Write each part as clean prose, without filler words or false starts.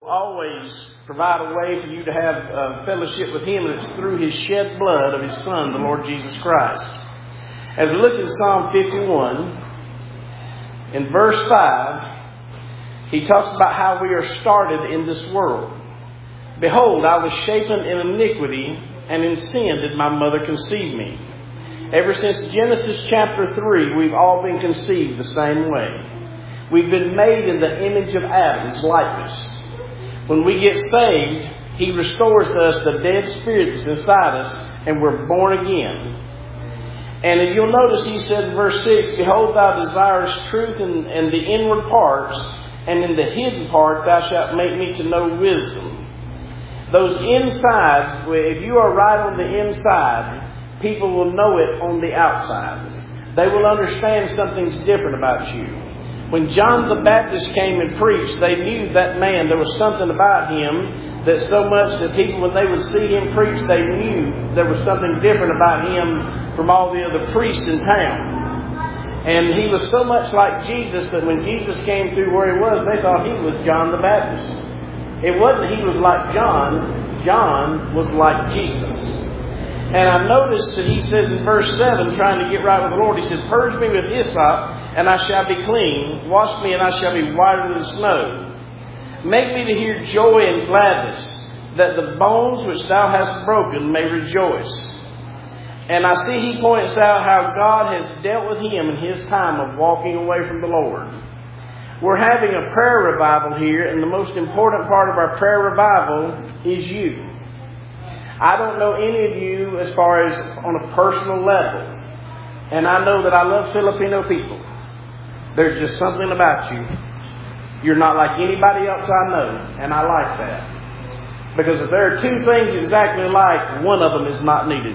always provide a way for you to have fellowship with Him, and it's through His shed blood of His Son, the Lord Jesus Christ. As we look at Psalm 51, in verse 5, he talks about how we are started in this world. Behold, I was shapen in iniquity, and in sin did my mother conceive me. Ever since Genesis chapter 3, we've all been conceived the same way. We've been made in the image of Adam's likeness. When we get saved, He restores to us the dead spirit that's inside us, and we're born again. And if you'll notice, He said in verse 6, Behold, thou desirest truth in the inward parts, and in the hidden part thou shalt make me to know wisdom. Those insides, if you are right on the inside, people will know it on the outside. They will understand something's different about you. When John the Baptist came and preached, they knew that man, there was something about him that so much that people, when they would see him preach, they knew there was something different about him from all the other priests in town. And he was so much like Jesus that when Jesus came through where he was, they thought he was John the Baptist. It wasn't he was like John. John was like Jesus. And I noticed that he says in verse 7, trying to get right with the Lord, he said, Purge me with hyssop, and I shall be clean. Wash me, and I shall be whiter than snow. Make me to hear joy and gladness, that the bones which thou hast broken may rejoice. And I see he points out how God has dealt with him in his time of walking away from the Lord. We're having a prayer revival here, and the most important part of our prayer revival is you. I don't know any of you as far as on a personal level. And I know that I love Filipino people. There's just something about you. You're not like anybody else I know. And I like that. Because if there are two things exactly alike, one of them is not needed.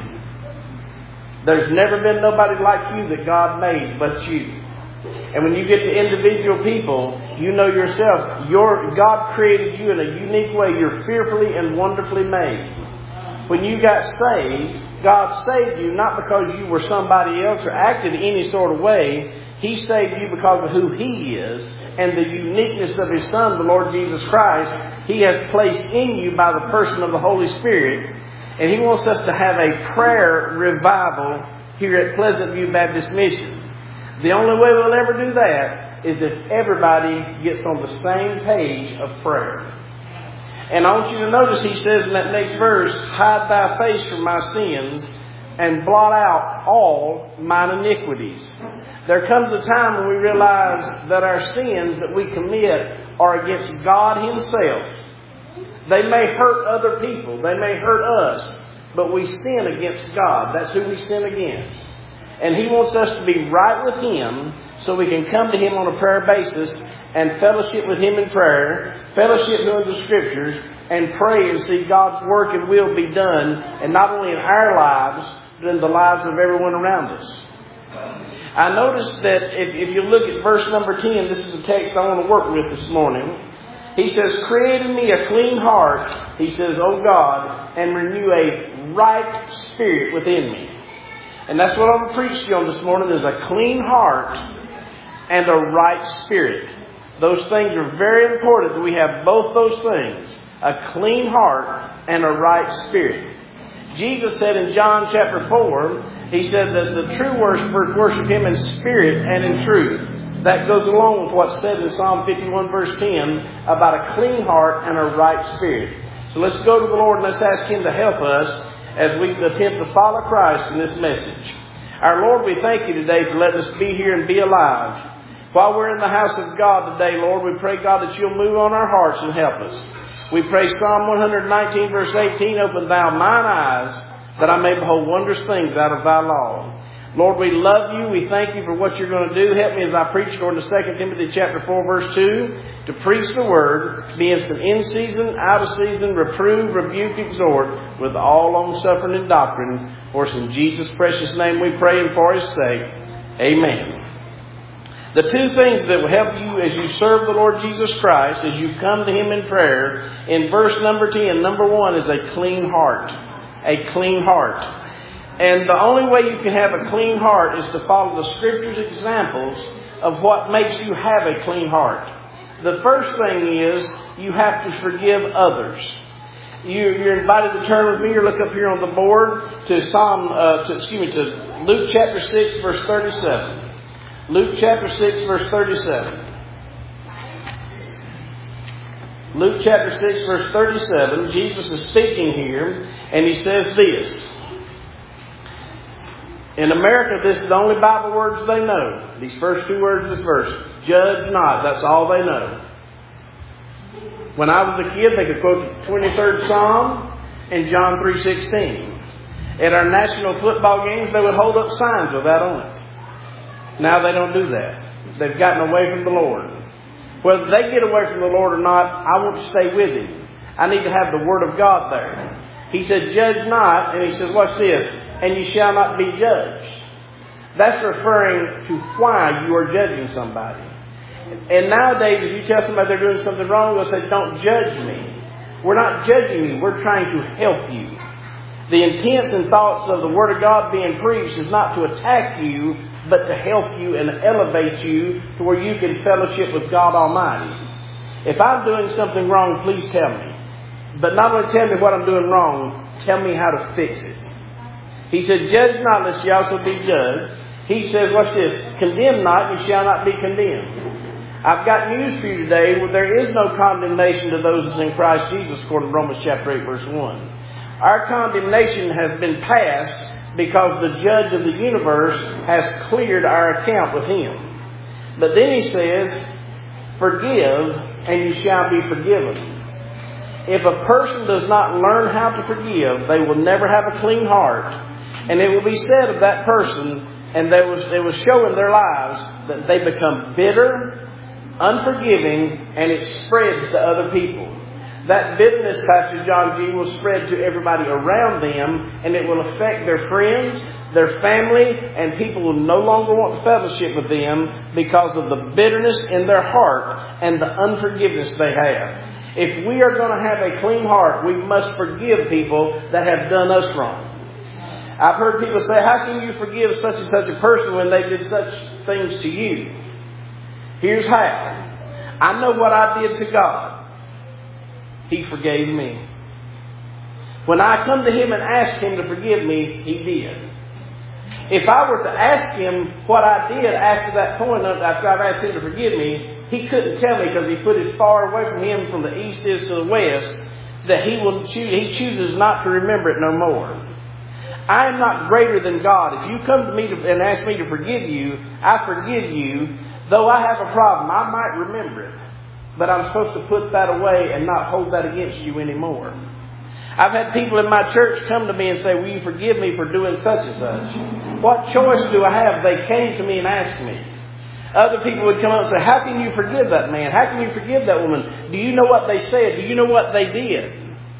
There's never been nobody like you that God made but you. And when you get to individual people, you know yourself. God created you in a unique way. You're fearfully and wonderfully made. When you got saved, God saved you not because you were somebody else or acted any sort of way. He saved you because of who He is and the uniqueness of His Son, the Lord Jesus Christ. He has placed in you by the person of the Holy Spirit. And He wants us to have a prayer revival here at Pleasant View Baptist Mission. The only way we'll ever do that is if everybody gets on the same page of prayer. And I want you to notice he says in that next verse, Hide thy face from my sins and blot out all mine iniquities. There comes a time when we realize that our sins that we commit are against God Himself. They may hurt other people. They may hurt us. But we sin against God. That's who we sin against. And He wants us to be right with Him so we can come to Him on a prayer basis and fellowship with Him in prayer, fellowship with the Scriptures, and pray and see God's work and will be done, and not only in our lives, but in the lives of everyone around us. I noticed that if you look at verse number 10, this is the text I want to work with this morning. He says, Create in me a clean heart, He says, O God, and renew a right spirit within me. And that's what I'm going to preach to you on this morning, is a clean heart and a right spirit. Those things are very important that we have both those things, a clean heart and a right spirit. Jesus said in John chapter 4, He said that the true worshipers worship Him in spirit and in truth. That goes along with what's said in Psalm 51 verse 10 about a clean heart and a right spirit. So let's go to the Lord and let's ask Him to help us as we attempt to follow Christ in this message. Our Lord, we thank You today for letting us be here and be alive. While we're in the house of God today, Lord, we pray, God, that You'll move on our hearts and help us. We pray Psalm 119 verse 18, Open Thou mine eyes, that I may behold wondrous things out of Thy law. Lord, we love You. We thank You for what You're going to do. Help me as I preach according to 2 Timothy chapter 4 verse 2, to preach the Word, be instant in season, out of season, reprove, rebuke, exhort, with all long-suffering and doctrine. For it's in Jesus' precious name we pray, and for His sake, amen. The two things that will help you as you serve the Lord Jesus Christ, as you come to Him in prayer, in verse number 10, number 1 is a clean heart. A clean heart. And the only way you can have a clean heart is to follow the Scripture's examples of what makes you have a clean heart. The first thing is you have to forgive others. You're invited to turn with me or look up here on the board to to Luke chapter 6 verse 37. Luke chapter 6 verse 37. Luke chapter 6 verse 37. Jesus is speaking here and he says this. In America, this is the only Bible words they know. These first two words of this verse. Judge not. That's all they know. When I was a kid, they could quote the 23rd Psalm and John 3:16. At our national football games, they would hold up signs with that on it. Now they don't do that. They've gotten away from the Lord. Whether they get away from the Lord or not, I want to stay with Him. I need to have the Word of God there. He said, judge not, and He says, watch this, and you shall not be judged. That's referring to why you are judging somebody. And nowadays, if you tell somebody they're doing something wrong, they'll say, don't judge me. We're not judging you. We're trying to help you. The intents and thoughts of the Word of God being preached is not to attack you, but to help you and elevate you to where you can fellowship with God Almighty. If I'm doing something wrong, please tell me. But not only tell me what I'm doing wrong, tell me how to fix it. He said, judge not, lest ye also be judged. He says, watch this, condemn not, ye shall not be condemned. I've got news for you today. There is no condemnation to those in Christ Jesus, according to Romans chapter 8, verse 1. Our condemnation has been passed because the judge of the universe has cleared our account with Him. But then He says, forgive, and you shall be forgiven. If a person does not learn how to forgive, they will never have a clean heart. And it will be said of that person, and it was show in their lives, that they become bitter, unforgiving, and it spreads to other people. That bitterness, Pastor John G., will spread to everybody around them, and it will affect their friends, their family, and people will no longer want to fellowship with them because of the bitterness in their heart and the unforgiveness they have. If we are going to have a clean heart, we must forgive people that have done us wrong. I've heard people say, how can you forgive such and such a person when they did such things to you? Here's how. I know what I did to God. He forgave me. When I come to Him and ask Him to forgive me, He did. If I were to ask Him what I did after that point, after I've asked Him to forgive me, He couldn't tell me because He put as far away from Him from the east is to the west that He chooses not to remember it no more. I am not greater than God. If you come to me and ask me to forgive you, I forgive you. Though I have a problem, I might remember it. But I'm supposed to put that away and not hold that against you anymore. I've had people in my church come to me and say, will you forgive me for doing such and such? What choice do I have? They came to me and asked me. Other people would come up and say, how can you forgive that man? How can you forgive that woman? Do you know what they said? Do you know what they did?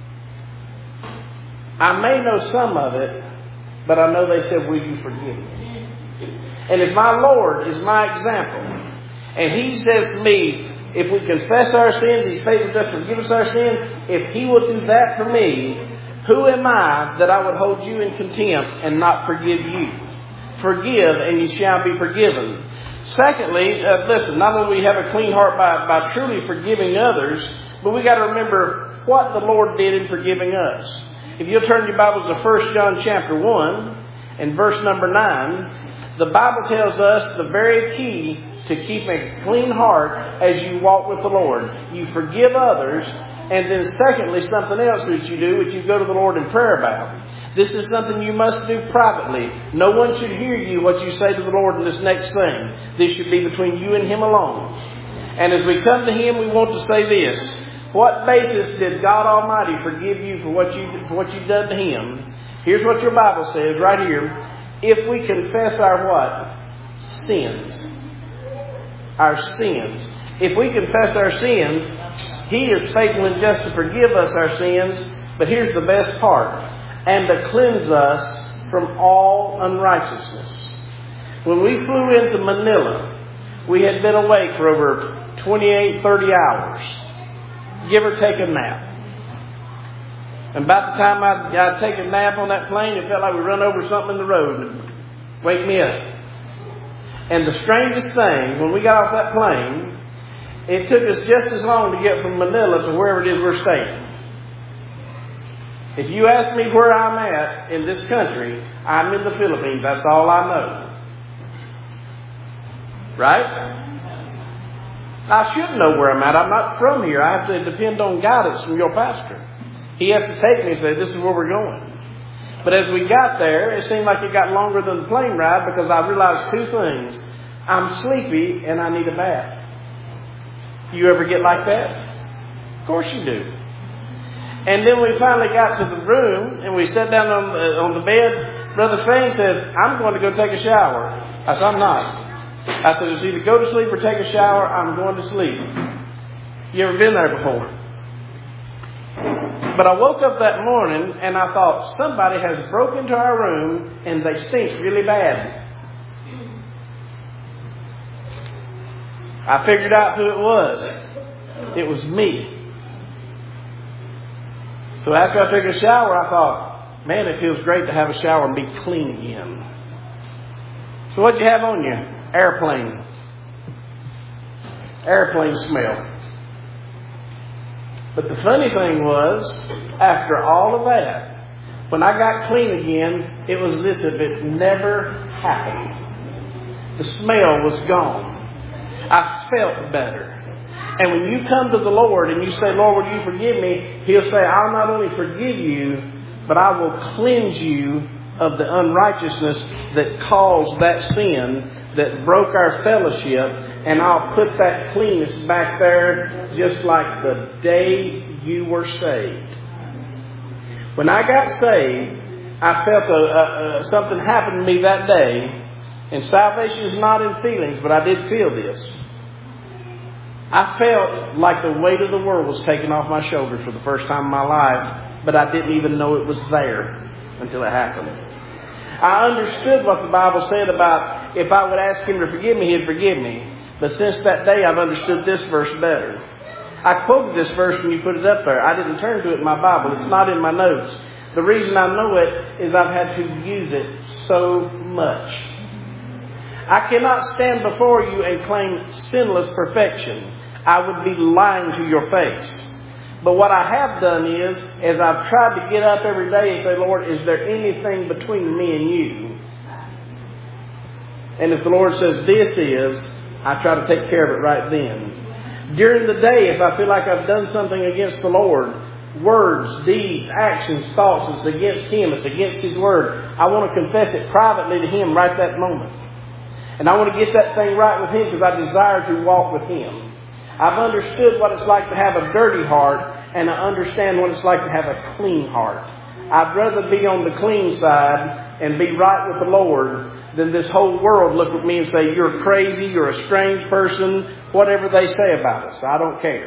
I may know some of it, but I know they said, will you forgive me? And if my Lord is my example, and He says to me, if we confess our sins, He's faithful to us to forgive us our sins. If He will do that for me, who am I that I would hold you in contempt and not forgive you? Forgive, and you shall be forgiven. Secondly, listen, not only do we have a clean heart by truly forgiving others, but we got to remember what the Lord did in forgiving us. If you'll turn your Bibles to 1 John chapter 1 and verse number 9, the Bible tells us the very key to keep a clean heart as you walk with the Lord. You forgive others, and then secondly, something else that you do, which you go to the Lord in prayer about. This is something you must do privately. No one should hear you what you say to the Lord in this next thing. This should be between you and Him alone. And as we come to Him, we want to say this. What basis did God Almighty forgive you for what you've done to Him? Here's what your Bible says right here. If we confess our what? Sins. Our sins. If we confess our sins, He is faithful and just to forgive us our sins. But here's the best part. And to cleanse us from all unrighteousness. When we flew into Manila, we had been awake for over 28, 30 hours. Give or take a nap. And about the time I'd take a nap on that plane, it felt like we run over something in the road and wake me up. And the strangest thing, when we got off that plane, It took us just as long to get from Manila to wherever it is we're staying. If you ask me where I'm at in this country, I'm in the Philippines. That's all I know. Right? I should know where I'm at. I'm not from here. I have to depend on guidance from your pastor. He has to take me and say, this is where we're going. But as we got there, it seemed like it got longer than the plane ride because I realized two things. I'm sleepy and I need a bath. You ever get like that? Of course you do. And then we finally got to the room and we sat down on the bed. Brother Fain says, I'm going to go take a shower. I said, I'm not. I said, it's either go to sleep or take a shower. I'm going to sleep. You ever been there before? But I woke up that morning and I thought, somebody has broke into our room and they stink really bad. I figured out who it was. It was me. So after I took a shower, I thought, man, it feels great to have a shower and be clean again. So what'd you have on you? Airplane smell. But the funny thing was, after all of that, when I got clean again, it was as if it never happened. The smell was gone. I felt better. And when you come to the Lord and you say, Lord, would you forgive me? He'll say, I'll not only forgive you, but I will cleanse you of the unrighteousness that caused that sin that broke our fellowship, and I'll put that cleanness back there just like the day you were saved. When I got saved, I felt something happened to me that day, and salvation is not in feelings, but I did feel this. I felt like the weight of the world was taken off my shoulders for the first time in my life, but I didn't even know it was there until it happened. I understood what the Bible said about if I would ask Him to forgive me, He'd forgive me. But since that day, I've understood this verse better. I quoted this verse when you put it up there. I didn't turn to it in my Bible. It's not in my notes. The reason I know it is I've had to use it so much. I cannot stand before you and claim sinless perfection. I would be lying to your face. But what I have done is I've tried to get up every day and say, Lord, is there anything between me and you? And if the Lord says this is, I try to take care of it right then. During the day, if I feel like I've done something against the Lord, words, deeds, actions, thoughts, it's against Him, it's against His Word, I want to confess it privately to Him right that moment. And I want to get that thing right with Him because I desire to walk with Him. I've understood what it's like to have a dirty heart, and I understand what it's like to have a clean heart. I'd rather be on the clean side and be right with the Lord than this whole world look at me and say, you're crazy, you're a strange person, whatever they say about us. I don't care.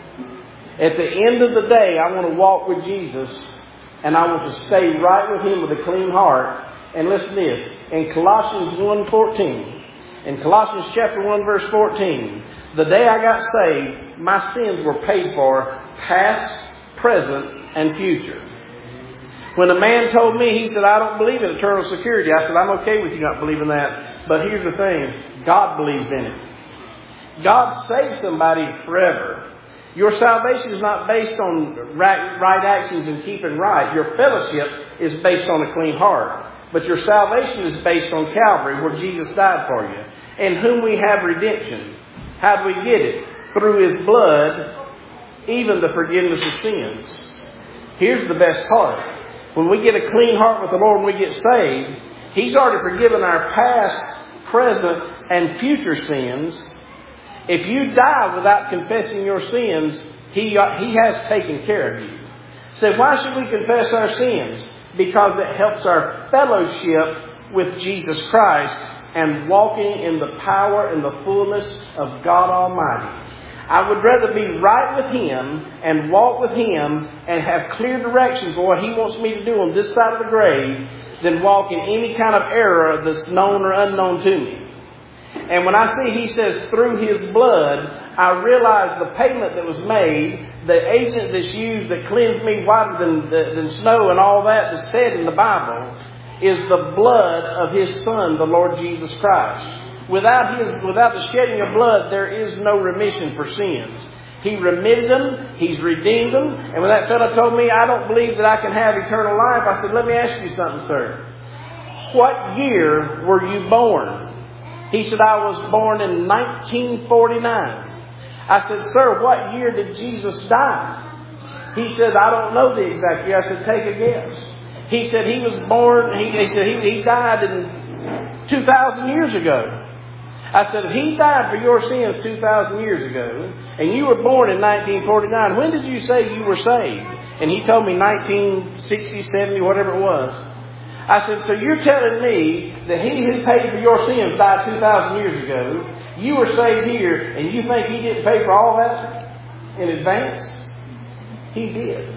At the end of the day, I want to walk with Jesus, and I want to stay right with Him with a clean heart. And listen to this. In Colossians 1:14, in Colossians chapter 1 verse 14, the day I got saved, my sins were paid for, past, present, and future. When a man told me, he said, I don't believe in eternal security. I said, I'm okay with you not believing that. But here's the thing. God believes in it. God saves somebody forever. Your salvation is not based on right actions and keeping right. Your fellowship is based on a clean heart. But your salvation is based on Calvary, where Jesus died for you. In whom we have redemption. How do we get it? Through His blood, even the forgiveness of sins. Here's the best part. When we get a clean heart with the Lord and we get saved, He's already forgiven our past, present, and future sins. If you die without confessing your sins, He has taken care of you. So why should we confess our sins? Because it helps our fellowship with Jesus Christ and walking in the power and the fullness of God Almighty. I would rather be right with Him and walk with Him and have clear direction for what He wants me to do on this side of the grave than walk in any kind of error that's known or unknown to me. And when I see He says through His blood, I realize the payment that was made, the agent that's used that cleansed me whiter than snow and all that that's said in the Bible, is the blood of His Son, the Lord Jesus Christ. Without the shedding of blood, there is no remission for sins. He remitted them. He's redeemed them. And when that fellow told me, I don't believe that I can have eternal life, I said, let me ask you something, sir. What year were you born? He said, I was born in 1949. I said, sir, what year did Jesus die? He said, I don't know the exact year. I said, take a guess. He said he was born, he said he died in 2,000 years ago. I said, if he died for your sins 2,000 years ago, and you were born in 1949, when did you say you were saved? And he told me 1960, 70, whatever it was. I said, so you're telling me that he who paid for your sins died 2,000 years ago. You were saved here, and you think he didn't pay for all that in advance? He did.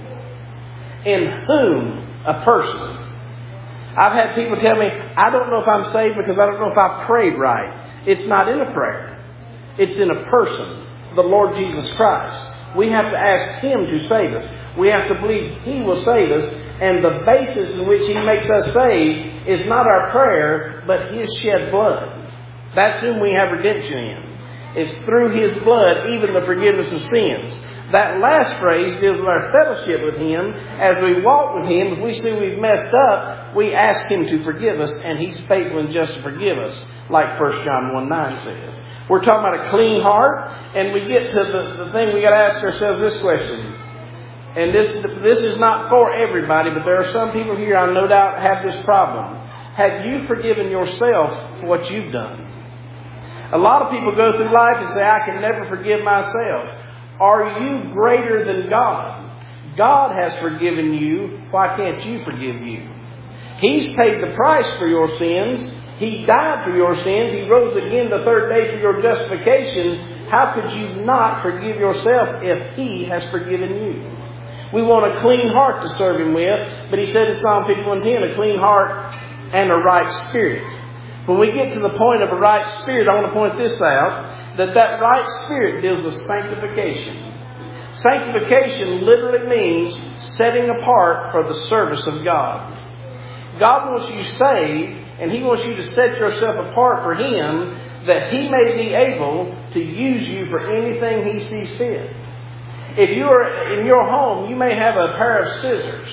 In whom? A person. I've had people tell me, I don't know if I'm saved because I don't know if I prayed right. It's not in a prayer. It's in a person, the Lord Jesus Christ. We have to ask Him to save us. We have to believe He will save us. And the basis in which He makes us saved is not our prayer, but His shed blood. That's whom we have redemption in. It's through His blood, even the forgiveness of sins. That last phrase deals with our fellowship with Him. As we walk with Him, if we see we've messed up, we ask Him to forgive us, and He's faithful and just to forgive us, like 1 John 1:9 says. We're talking about a clean heart, and we get to the thing we got to ask ourselves this question. And this is not for everybody, but there are some people here I no doubt have this problem. Have you forgiven yourself for what you've done? A lot of people go through life and say, I can never forgive myself. Are you greater than God? God has forgiven you. Why can't you forgive you? He's paid the price for your sins. He died for your sins. He rose again the third day for your justification. How could you not forgive yourself if He has forgiven you? We want a clean heart to serve Him with. But He said in Psalm 51:10, a clean heart and a right spirit. When we get to the point of a right spirit, I want to point this out. That right spirit deals with sanctification. Sanctification literally means setting apart for the service of God. God wants you saved, and He wants you to set yourself apart for Him, that He may be able to use you for anything He sees fit. If you are in your home, you may have a pair of scissors.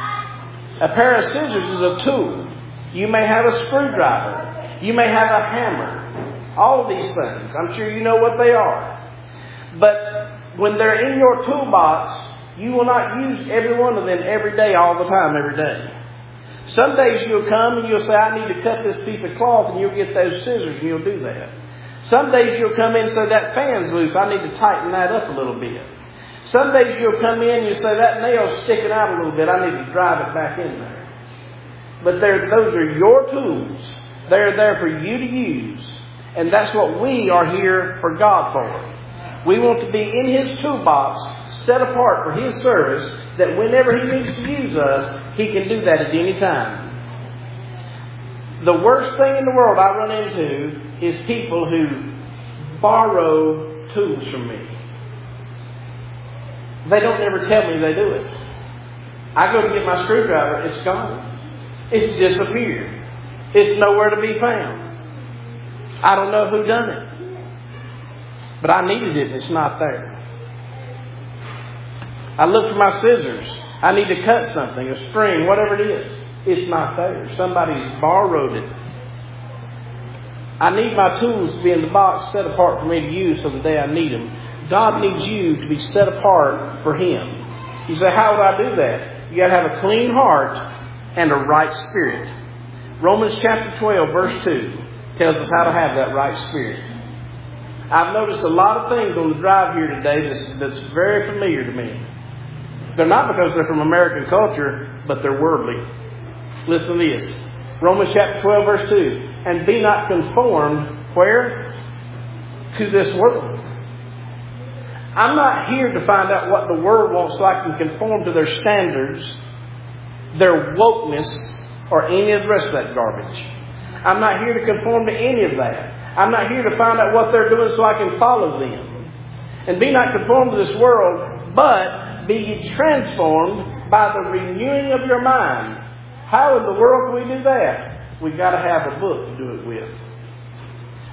A pair of scissors is a tool. You may have a screwdriver. You may have a hammer. All these things. I'm sure you know what they are. But when they're in your toolbox, you will not use every one of them every day, all the time, every day. Some days you'll come and you'll say, I need to cut this piece of cloth, and you'll get those scissors and you'll do that. Some days you'll come in and say, that fan's loose, I need to tighten that up a little bit. Some days you'll come in and you'll say, that nail's sticking out a little bit, I need to drive it back in there. But those are your tools. They're there for you to use. And that's what we are here for God for. We want to be in His toolbox, set apart for His service, that whenever He needs to use us, He can do that at any time. The worst thing in the world I run into is people who borrow tools from me. They don't ever tell me they do it. I go to get my screwdriver, it's gone. It's disappeared. It's nowhere to be found. I don't know who done it. But I needed it and it's not there. I look for my scissors. I need to cut something, a string, whatever it is. It's not there. Somebody's borrowed it. I need my tools to be in the box set apart for me to use for the day I need them. God needs you to be set apart for Him. You say, how would I do that? You got to have a clean heart and a right spirit. Romans chapter 12, verse 2 tells us how to have that right spirit. I've noticed a lot of things on the drive here today that's very familiar to me. They're not because they're from American culture, but they're worldly. Listen to this. Romans chapter 12, verse 2. And be not conformed, where? To this world. I'm not here to find out what the world wants so I can conform to their standards, their wokeness, or any of the rest of that garbage. I'm not here to conform to any of that. I'm not here to find out what they're doing so I can follow them. And be not conformed to this world, but be ye transformed by the renewing of your mind. How in the world can we do that? We've got to have a book to do it with.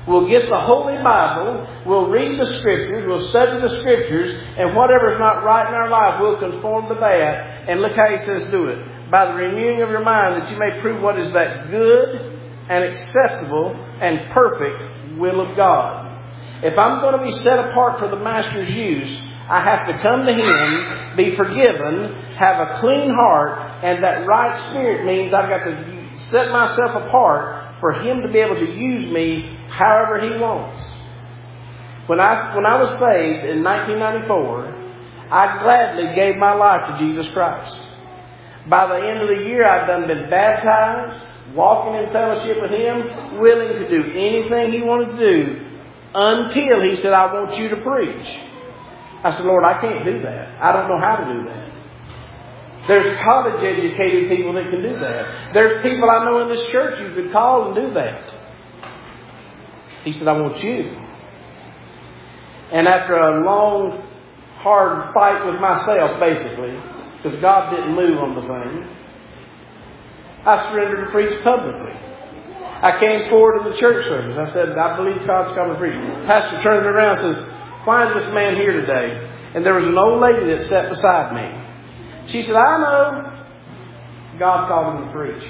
We'll get the Holy Bible, we'll read the Scriptures, we'll study the Scriptures, and whatever's not right in our life, we'll conform to that. And look how he says do it. By the renewing of your mind, that you may prove what is that good and acceptable and perfect will of God. If I'm going to be set apart for the Master's use, I have to come to Him, be forgiven, have a clean heart, and that right spirit means I've got to set myself apart for Him to be able to use me however He wants. When I was saved in 1994, I gladly gave my life to Jesus Christ. By the end of the year, I'd been baptized, walking in fellowship with Him, willing to do anything He wanted to do, until He said, I want you to preach. I said, Lord, I can't do that. I don't know how to do that. There's college-educated people that can do that. There's people I know in this church you could call and do that. He said, I want you. And after a long, hard fight with myself, basically, because God didn't move on the thing, I surrendered to preach publicly. I came forward in the church service. I said, I believe God's coming to preach. Pastor turned me around and says, why is this man here today? And there was an old lady that sat beside me. She said, I know God called him to preach.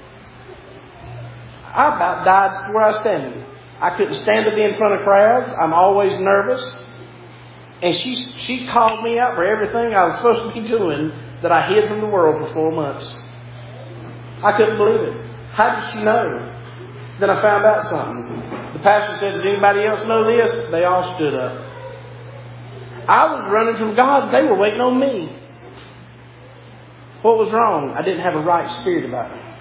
I about died where I was standing. I couldn't stand to be in front of crowds. I'm always nervous. And she called me out for everything I was supposed to be doing that I hid from the world for 4 months. I couldn't believe it. How did she know? Then I found out something. The pastor said, does anybody else know this? They all stood up. I was running from God. They were waiting on me. What was wrong? I didn't have a right spirit about me.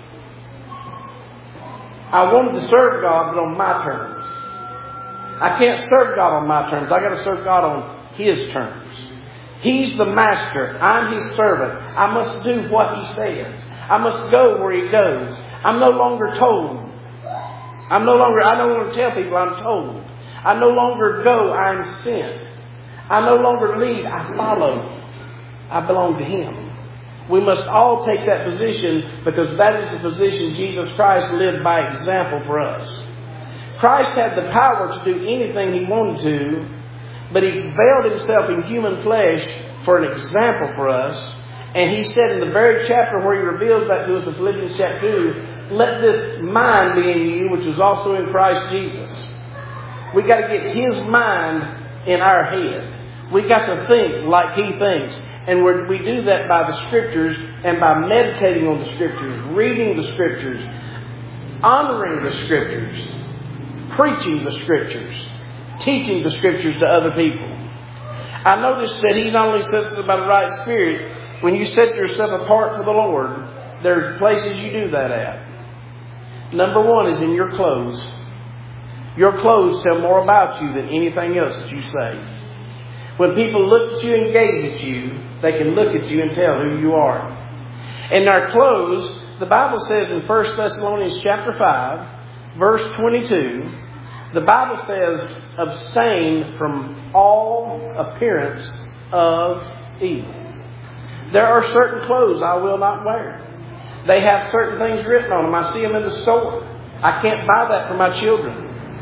I wanted to serve God, but on my terms. I can't serve God on my terms. I got to serve God on His terms. He's the master. I'm His servant. I must do what He says. I must go where He goes. I'm no longer told. I don't want to tell people I'm told. I no longer go, I'm sent. I no longer lead, I follow. I belong to Him. We must all take that position because that is the position Jesus Christ lived by example for us. Christ had the power to do anything He wanted to, but He veiled Himself in human flesh for an example for us. And He said in the very chapter where He reveals that to us in Philippians chapter 2, let this mind be in you, which was also in Christ Jesus. We got to get His mind in our head. We got to think like He thinks. And we do that by the Scriptures and by meditating on the Scriptures, reading the Scriptures, honoring the Scriptures, preaching the Scriptures, teaching the Scriptures to other people. I noticed that He not only says about the right spirit, when you set yourself apart for the Lord, there are places you do that at. Number one is in your clothes. Your clothes tell more about you than anything else that you say. When people look at you and gaze at you, they can look at you and tell who you are. In our clothes, the Bible says in 1 Thessalonians chapter 5, verse 22, the Bible says, abstain from all appearance of evil. There are certain clothes I will not wear. They have certain things written on them. I see them in the store. I can't buy that for my children.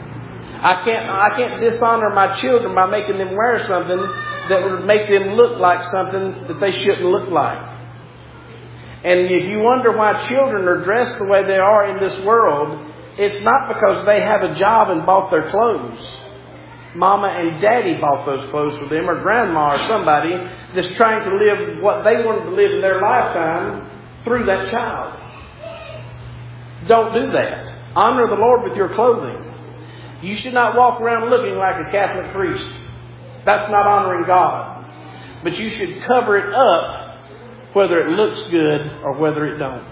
I can't dishonor my children by making them wear something that would make them look like something that they shouldn't look like. And if you wonder why children are dressed the way they are in this world, it's not because they have a job and bought their clothes. Mama and Daddy bought those clothes for them, or Grandma or somebody that's trying to live what they wanted to live in their lifetime through that child. Don't do that. Honor the Lord with your clothing. You should not walk around looking like a Catholic priest. That's not honoring God. But you should cover it up whether it looks good or whether it don't.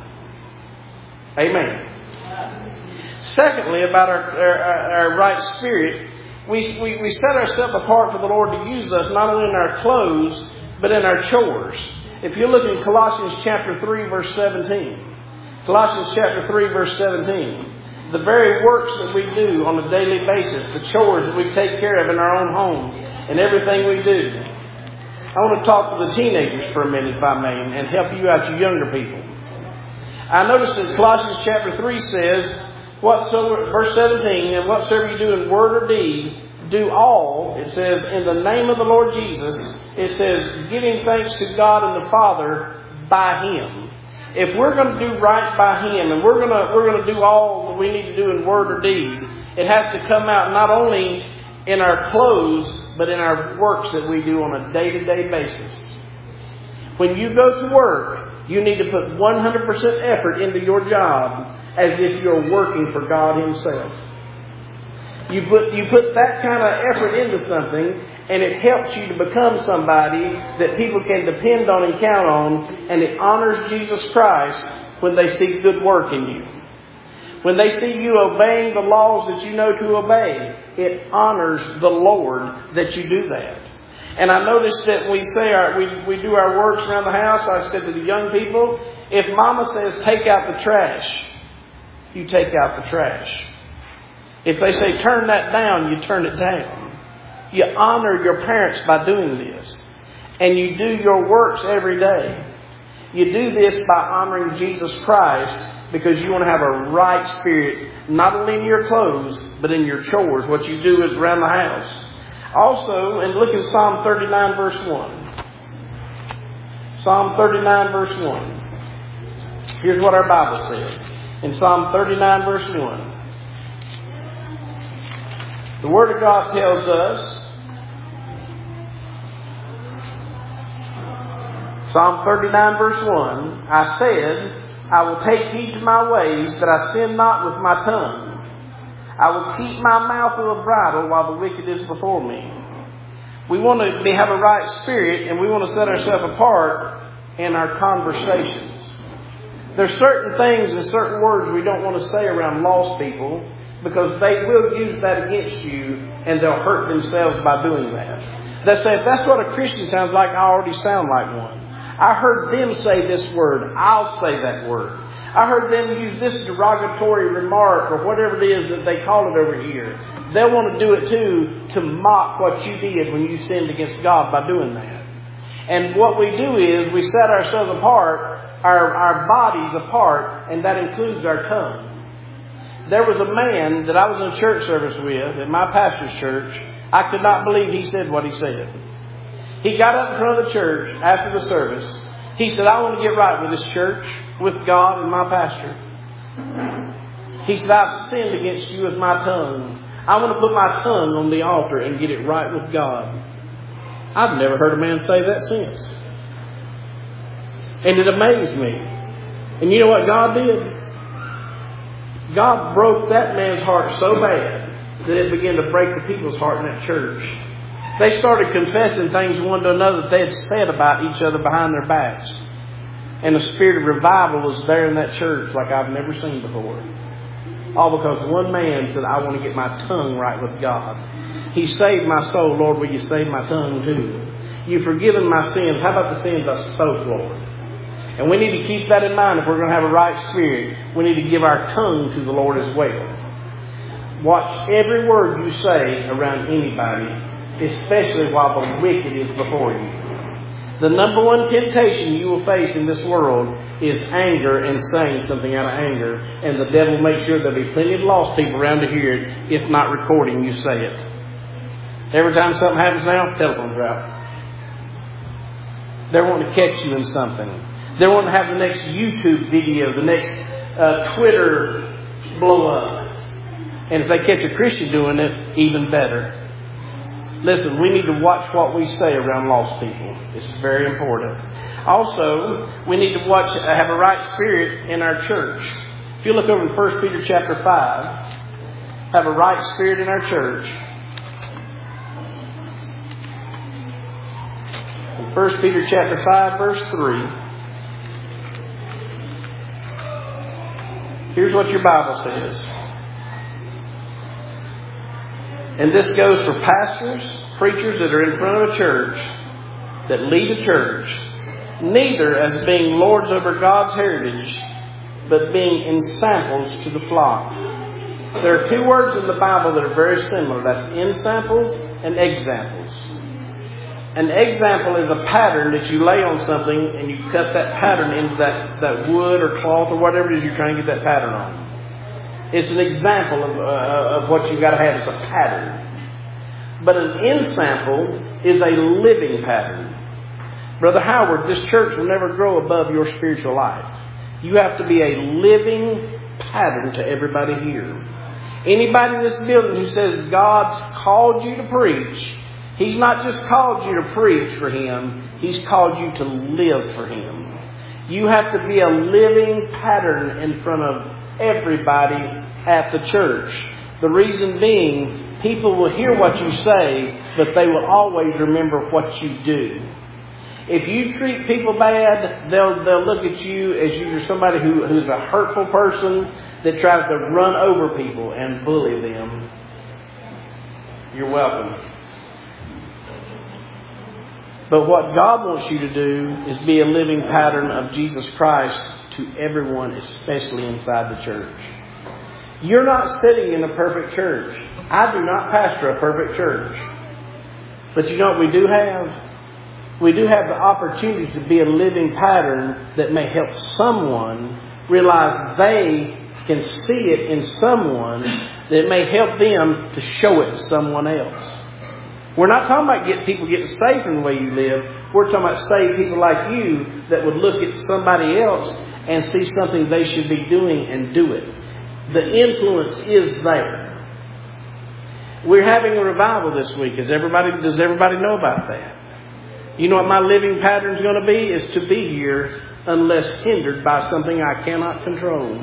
Amen. Secondly, about our right spirit, we set ourselves apart for the Lord to use us not only in our clothes, but in our chores. If you look in Colossians chapter 3, verse 17. Colossians chapter 3, verse 17. The very works that we do on a daily basis, the chores that we take care of in our own homes, and everything we do. I want to talk to the teenagers for a minute, if I may, and help you out, you younger people. I noticed that Colossians chapter 3 says, whatsoever, verse 17, and whatsoever you do in word or deed, do all, it says, in the name of the Lord Jesus. It says, giving thanks to God and the Father by Him. If we're going to do right by Him, and we're going to do all that we need to do in word or deed, it has to come out not only in our clothes, but in our works that we do on a day-to-day basis. When you go to work, you need to put 100% effort into your job as if you're working for God Himself. You put that kind of effort into something, and it helps you to become somebody that people can depend on and count on, and it honors Jesus Christ when they see good work in you. When they see you obeying the laws that you know to obey, it honors the Lord that you do that. And I noticed that we do our works around the house. I said to the young people, if Mama says take out the trash, you take out the trash. If they say turn that down, you turn it down. You honor your parents by doing this. And you do your works every day. You do this by honoring Jesus Christ because you want to have a right spirit, not only in your clothes, but in your chores, what you do around the house. Also, and look at Psalm 39 verse 1. Psalm 39 verse 1. Here's what our Bible says. In Psalm 39 verse 1. The Word of God tells us, Psalm 39 verse 1, I said, I will take heed to my ways, that I sin not with my tongue. I will keep my mouth with a bridle while the wicked is before me. We want to have a right spirit, and we want to set ourselves apart in our conversations. There's certain things and certain words we don't want to say around lost people, because they will use that against you, and they'll hurt themselves by doing that. They say, if that's what a Christian sounds like, I already sound like one. I heard them say this word, I'll say that word. I heard them use this derogatory remark or whatever it is that they call it over here. They'll want to do it too, to mock what you did when you sinned against God by doing that. And what we do is we set ourselves apart, our bodies apart, and that includes our tongue. There was a man that I was in a church service with at my pastor's church. I could not believe he said what he said. He got up in front of the church after the service. He said, I want to get right with this church, with God and my pastor. He said, I've sinned against you with my tongue. I want to put my tongue on the altar and get it right with God. I've never heard a man say that since. And it amazed me. And you know what God did? God broke that man's heart so bad that it began to break the people's heart in that church. They started confessing things one to another that they had said about each other behind their backs. And the spirit of revival was there in that church like I've never seen before. All because one man said, I want to get my tongue right with God. He saved my soul. Lord, will you save my tongue too? You've forgiven my sins. How about the sins I spoke, Lord? And we need to keep that in mind if we're going to have a right spirit. We need to give our tongue to the Lord as well. Watch every word you say around anybody, especially while the wicked is before you. The number one temptation you will face in this world is anger and saying something out of anger. And the devil makes sure there'll be plenty of lost people around to hear it, if not recording you say it. Every time something happens now, telephones are out. They're wanting to catch you in something. They're wanting to have the next YouTube video, the next Twitter blow up. And if they catch a Christian doing it, even better. Listen, we need to watch what we say around lost people. It's very important. Also, we need to have a right spirit in our church. If you look over in 1 Peter chapter 5, have a right spirit in our church. In 1 Peter chapter 5, verse 3. Here's what your Bible says. And this goes for pastors, preachers that are in front of a church, that lead a church, neither as being lords over God's heritage, but being ensamples to the flock. There are two words in the Bible that are very similar. That's ensamples and examples. An example is a pattern that you lay on something and you cut that pattern into that wood or cloth or whatever it is you're trying to get that pattern on. It's an example of what you've got to have as a pattern. But an ensample is a living pattern. Brother Howard, this church will never grow above your spiritual life. You have to be a living pattern to everybody here. Anybody in this building who says God's called you to preach, He's not just called you to preach for Him, He's called you to live for Him. You have to be a living pattern in front of everybody at the church. The reason being, people will hear what you say, but they will always remember what you do. If you treat people bad, they'll look at you as you're somebody who's a hurtful person that tries to run over people and bully them. You're welcome. But what God wants you to do is be a living pattern of Jesus Christ to everyone, especially inside the church. You're not sitting in a perfect church. I do not pastor a perfect church. But you know what we do have? We do have the opportunity to be a living pattern that may help someone realize they can see it in someone that may help them to show it to someone else. We're not talking about people getting saved from the way you live. We're talking about saved people like you that would look at somebody else and see something they should be doing and do it. The influence is there. We're having a revival this week. Does everybody know about that? You know what my living pattern is going to be? Is to be here unless hindered by something I cannot control.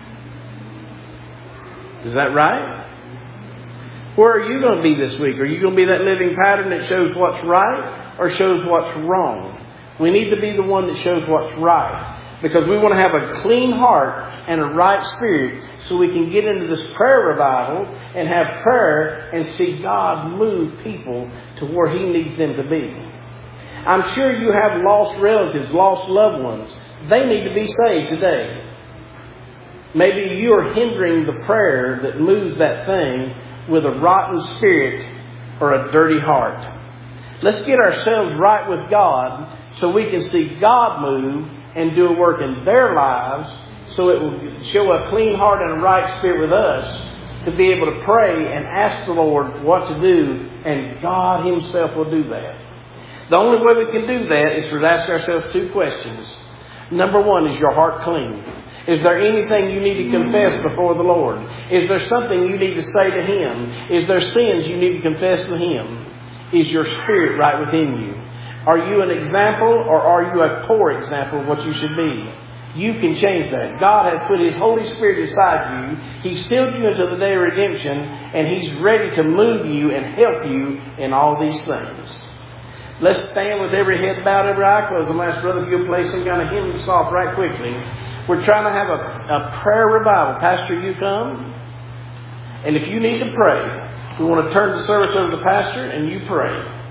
Is that right? Where are you going to be this week? Are you going to be that living pattern that shows what's right or shows what's wrong? We need to be the one that shows what's right, because we want to have a clean heart and a right spirit so we can get into this prayer revival and have prayer and see God move people to where He needs them to be. I'm sure you have lost relatives, lost loved ones. They need to be saved today. Maybe you are hindering the prayer that moves that thing with a rotten spirit or a dirty heart. Let's get ourselves right with God so we can see God move and do a work in their lives, so it will show a clean heart and a right spirit with us to be able to pray and ask the Lord what to do, and God Himself will do that. The only way we can do that is to ask ourselves two questions. Number one, is your heart clean? Is there anything you need to confess before the Lord? Is there something you need to say to Him? Is there sins you need to confess to Him? Is your spirit right within you? Are you an example, or are you a poor example of what you should be? You can change that. God has put His Holy Spirit inside you. He sealed you until the day of redemption, and He's ready to move you and help you in all these things. Let's stand with every head bowed, every eye closed. I'm going to ask Brother if you'll play some kind of hymn off right quickly. We're trying to have a prayer revival. Pastor, you come. And if you need to pray, we want to turn the service over to the pastor and you pray.